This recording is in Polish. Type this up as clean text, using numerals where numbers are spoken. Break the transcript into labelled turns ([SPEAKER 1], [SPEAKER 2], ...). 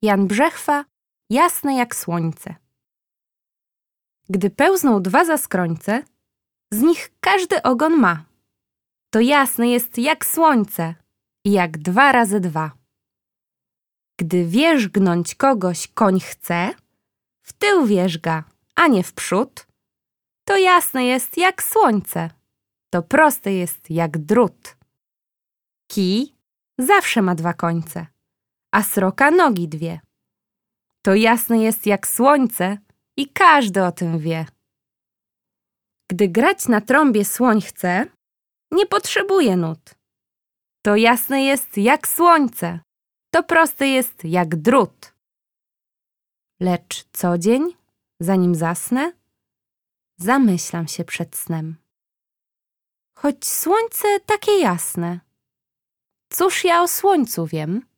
[SPEAKER 1] Jan Brzechwa, jasne jak słońce. Gdy pełzną dwa zaskrońce, z nich każdy ogon ma. To jasny jest jak słońce i jak 2 razy 2. Gdy wierzgnąć kogoś koń chce, w tył wierzga, a nie w przód, to jasne jest jak słońce, to proste jest jak drut. Kij zawsze ma 2 końce, a sroka nogi 2. To jasne jest jak słońce i każdy o tym wie. Gdy grać na trąbie słoń chce, nie potrzebuje nut. To jasne jest jak słońce, to proste jest jak drut. Lecz co dzień, zanim zasnę, zamyślam się przed snem. Choć słońce takie jasne, cóż ja o słońcu wiem?